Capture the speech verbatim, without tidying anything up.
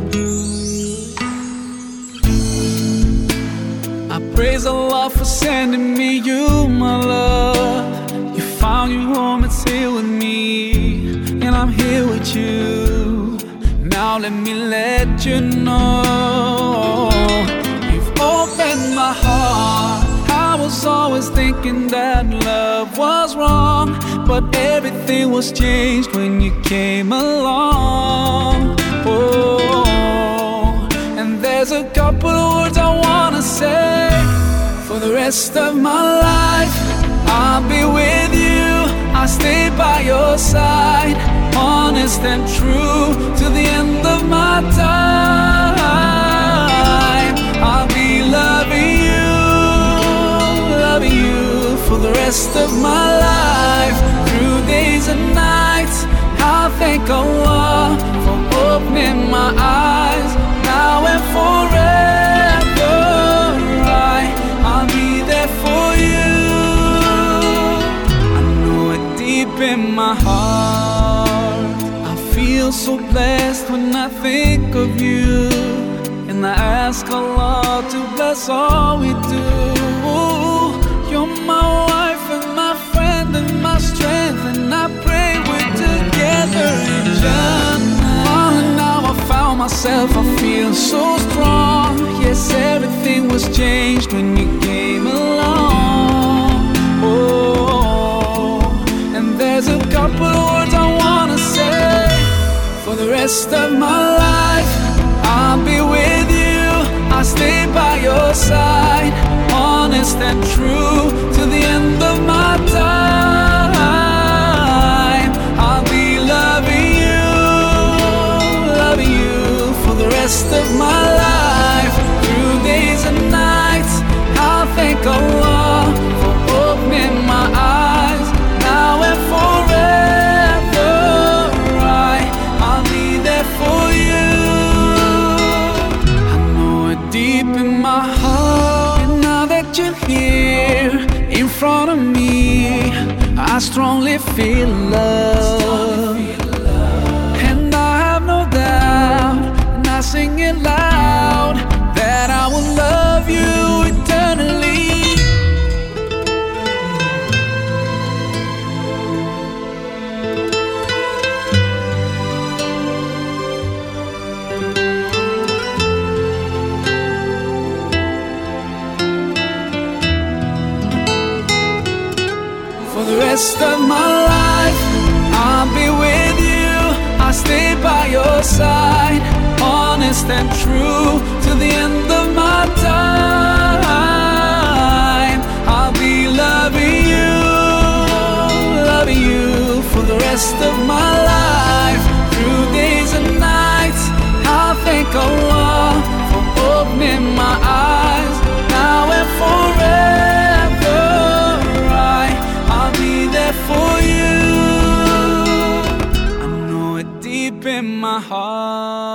I praise Allah for sending me you, my love. You found your home, it's here with me, and I'm here with you. Now let me let you know, you've opened my heart. I was always thinking that love was wrong, but everything was changed when you came along. Oh, and there's a couple of words I wanna say. For the rest of my life, I'll be with you. I'll stay by your side, honest and true, to the end of my time. I'll be loving you, loving you for the rest of my life, through days and nights. I'll thank Allah for opening my eyes, now and forever. I, I'll be there for you. I know it deep in my heart. I feel so blessed when I think of you, and I ask Allah to bless all we do. You're my wife and my friend and my strength, and I pray we're together in Jannah. Oh, now I found myself, I feel so strong. Yes, everything was changed when you came along. Oh, and there's a couple of words I wanna say. For the rest of my life, I'll be with you. I'll stay by your side, honest and true, to the end of my time. I'll be loving you, loving you for the rest of my life, through days and nights. I'll thank Allah for opening my eyes, now and forever. I, I'll be there for you. I know it deep in my heart. And now that you're here in front of me, I strongly feel love. And I have no doubt, and I sing it loud, that I will love you eternally. For the rest of my life, I'll be with you. I'll stay by your side, honest and true, to the end of my time. I'll be loving you, loving you for the rest of my life, through days and nights. I'll thank Allah for opening my eyes, now and forever. I, I'll be there for you. I know it deep in my heart.